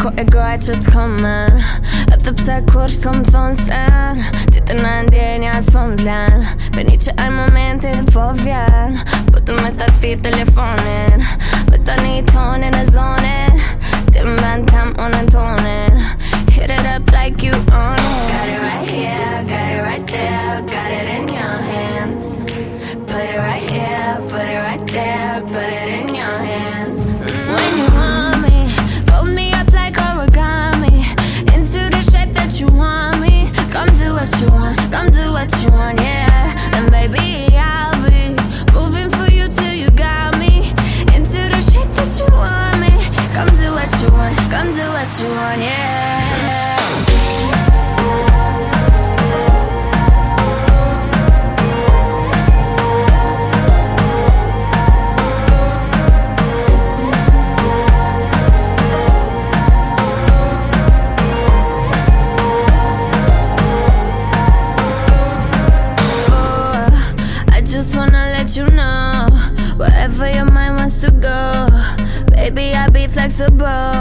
e goja që t'komën edhe pse kur s'kom thonë sen ti të në ndjenja s'po m'vlen Beni që aj momentit po vjen Po tu me tati telefonin Me tani tonin e zonin Ti m'ben tem unë në tonin Hit it up like you own it Got it right here, got it right there Got it in your hands Put it right here, put it right there Put it in your hands When you want me Fold me up like origami Into the shape that you want me Come do what you want, come do what you want, yeah And baby, I'll be moving for you till you got me Into the shape that you want me Come do what you want, come do what you want, yeah Just wanna let you know Wherever your mind wants to go Baby, I'll be flexible